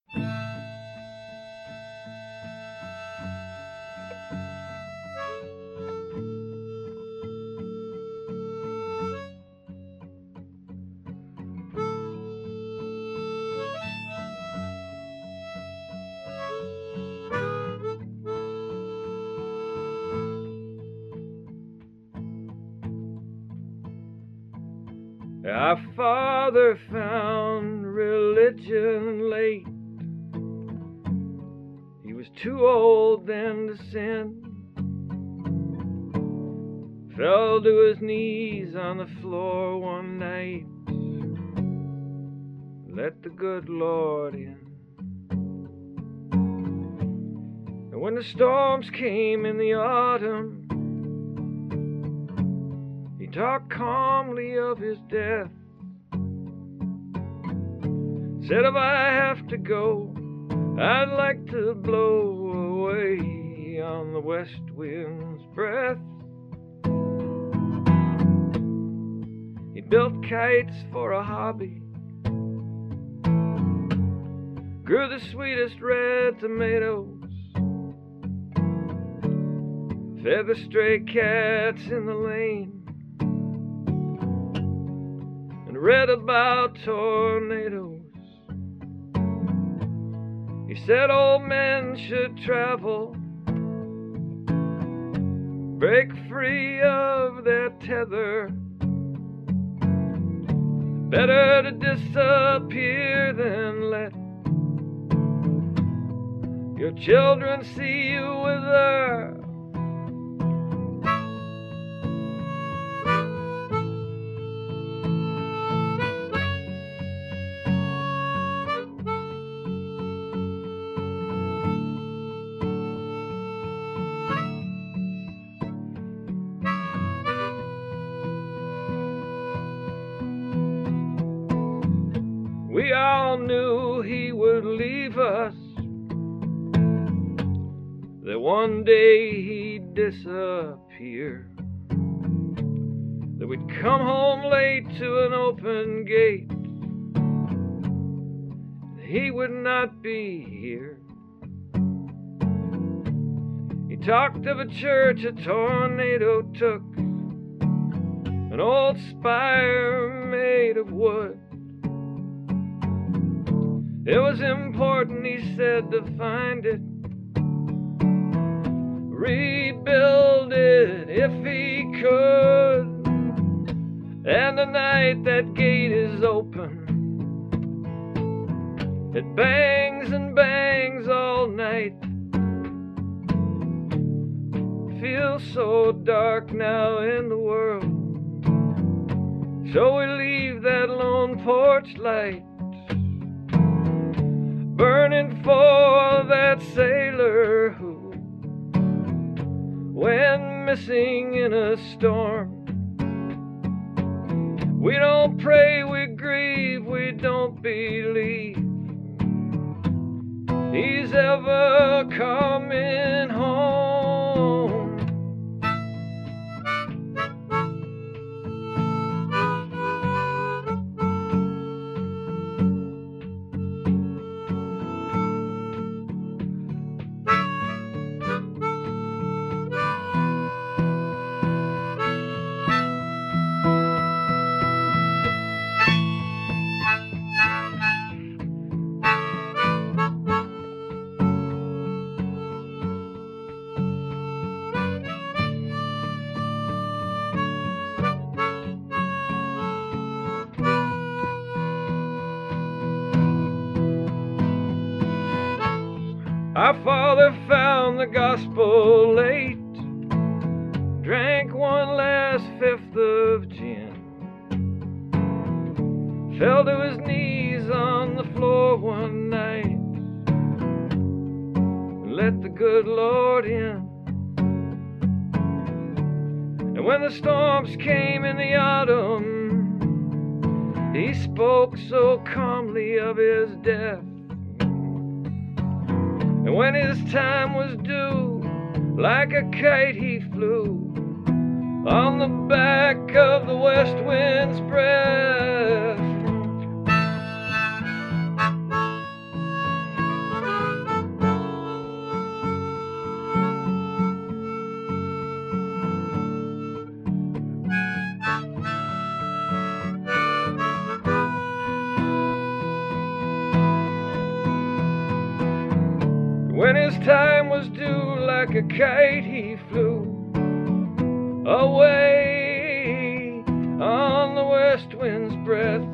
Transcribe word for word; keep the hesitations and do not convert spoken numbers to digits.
Our father found religion late. He was too old then to sin. Fell to his knees on the floor one night. Let the good Lord in. And when the storms came in the autumn, he talked calmly of his death. Said, if I have to go, I'd like to blow away on the west wind's breath. He built kites for a hobby, grew the sweetest red tomatoes, fed the stray cats in the lane, read about tornadoes. He said old men should travel, break free of their tether. Better to disappear than let your children see you wither. We all knew he would leave us, that one day he'd disappear, that we'd come home late to an open gate, that he would not be here. He talked of a church a tornado took, an old spire made of wood. It was important, he said, to find it, rebuild it if he could. And tonight that gate is open, it bangs and bangs all night. Feels so dark now in the world, so we leave that lone porch light burning for that sailor who went missing in a storm. We don't pray, we grieve, we don't believe he's ever coming home. Our father found the gospel late, drank one last fifth of gin, fell to his knees on the floor one night, and let the good Lord in. And when the storms came in the autumn, he spoke so calmly of his death. And when his time was due, like a kite he flew on the back of the west wind's breath. his time was due, like a kite he flew away on the west wind's breath.